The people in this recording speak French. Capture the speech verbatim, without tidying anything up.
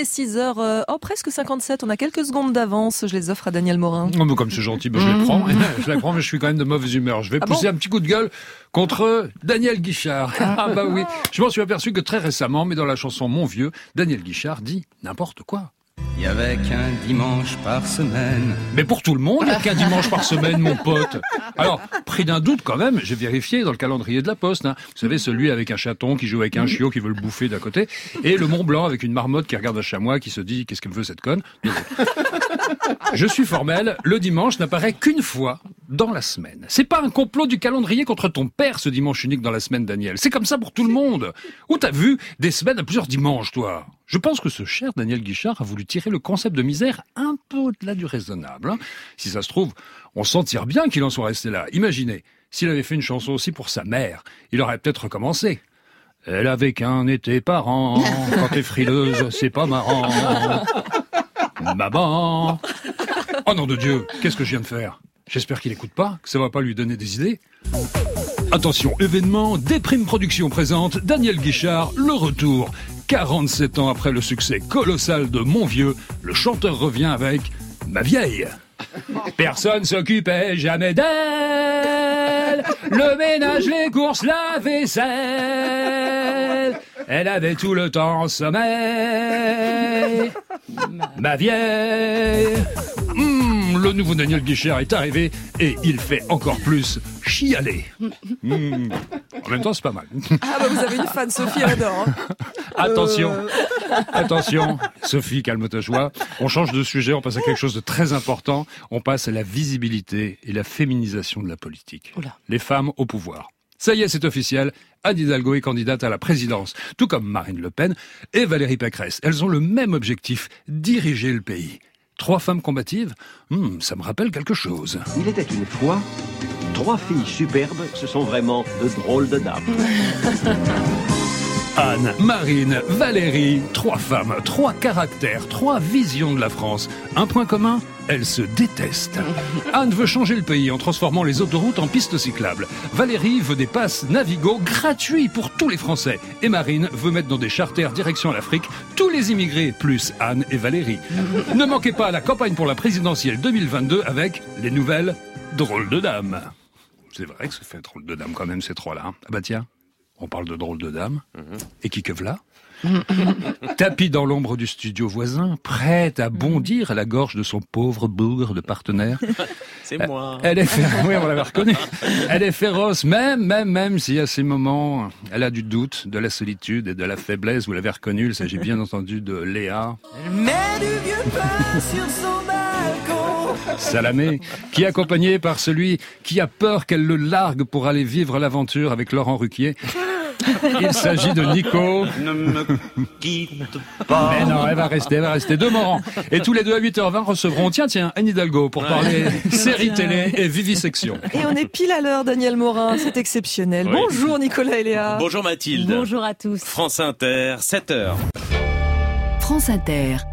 est six heures, euh, oh, presque cinquante-sept. On a quelques secondes d'avance. Je les offre à Daniel Morin. Oh, mais comme c'est gentil, ben, je les prends. Je les prends, mais je suis quand même de mauvaise humeur. Je vais ah pousser bon un petit coup de gueule contre Daniel Guichard. Ah bah oui. Je m'en suis aperçu que très récemment, mais dans la chanson Mon Vieux, Daniel Guichard dit n'importe quoi. Il y avait qu'un dimanche par semaine. Mais pour tout le monde, il n'y a qu'un dimanche par semaine, mon pote. Alors, pris d'un doute quand même, j'ai vérifié dans le calendrier de la Poste. Hein. Vous savez, celui avec un chaton qui joue avec un chiot qui veut le bouffer d'à côté, et le Mont Blanc avec une marmotte qui regarde un chamois qui se dit « Qu'est-ce qu'elle me veut cette conne ?» Je suis formel, le dimanche n'apparaît qu'une fois dans la semaine. C'est pas un complot du calendrier contre ton père, ce dimanche unique dans la semaine, Daniel. C'est comme ça pour tout le monde. Où t'as vu des semaines à plusieurs dimanches, toi ? Je pense que ce cher Daniel Guichard a voulu tirer le concept de misère un peu au-delà du raisonnable. Hein. Si ça se trouve, on s'en tire bien qu'il en soit resté là. Imaginez, s'il avait fait une chanson aussi pour sa mère, il aurait peut-être recommencé. Elle avait qu'un été par an, quand t'es frileuse, c'est pas marrant. Maman. Oh nom de Dieu, qu'est-ce que je viens de faire ? J'espère qu'il écoute pas, que ça va pas lui donner des idées. Attention, événement, Déprime Productions présente Daniel Guichard, le retour. quarante-sept ans après le succès colossal de Mon Vieux, le chanteur revient avec Ma Vieille. Personne s'occupait jamais d'elle. Le ménage, les courses, la vaisselle. Elle avait tout le temps sommeil. Ma vieille. Mmh, le nouveau Daniel Guichard est arrivé et il fait encore plus chialer. Mmh. En même temps, c'est pas mal. Ah bah vous avez une fan, Sophie, elle adore. Hein. Attention, euh... attention, Sophie, calme ta joie. On change de sujet, on passe à quelque chose de très important. On passe à la visibilité et la féminisation de la politique. Oula. Les femmes au pouvoir. Ça y est, c'est officiel. Anne Hidalgo est candidate à la présidence, tout comme Marine Le Pen et Valérie Pécresse. Elles ont le même objectif, diriger le pays. Trois femmes combatives, hmm, ça me rappelle quelque chose. Il était une fois, trois filles superbes, ce sont vraiment de drôles de dames. Anne, Marine, Valérie, trois femmes, trois caractères, trois visions de la France. Un point commun, elles se détestent. Anne veut changer le pays en transformant les autoroutes en pistes cyclables. Valérie veut des passes Navigo gratuits pour tous les Français. Et Marine veut mettre dans des charters direction l'Afrique tous les immigrés, plus Anne et Valérie. Ne manquez pas la campagne pour la présidentielle deux mille vingt-deux avec les nouvelles drôles de dames. C'est vrai que ça fait drôle de dames quand même ces trois-là. Hein. Ah bah tiens. On parle de drôles de dames. Mmh. Et qui que v'là. Tapis dans l'ombre du studio voisin, prête à bondir à la gorge de son pauvre bougre de partenaire. C'est moi. Elle est féroce, oui, on l'avait reconnu. Elle est féroce, même, même, même si à ces moments, elle a du doute, de la solitude et de la faiblesse. Vous l'avez reconnu, il s'agit bien entendu de Léa. Elle met du vieux pain sur son balcon. Salamé, qui est accompagné par celui qui a peur qu'elle le largue pour aller vivre l'aventure avec Laurent Ruquier. Il s'agit de Nico. Ne me quitte pas. Mais non, elle va rester, elle va rester. Deux Morans. Et tous les deux à huit heures vingt recevront, tiens, tiens, Anne Hidalgo pour parler série télé et vivisection. Et on est pile à l'heure, Daniel Morin. C'est exceptionnel. Oui. Bonjour Nicolas et Léa. Bonjour Mathilde. Bonjour à tous. France Inter, sept heures. France Inter.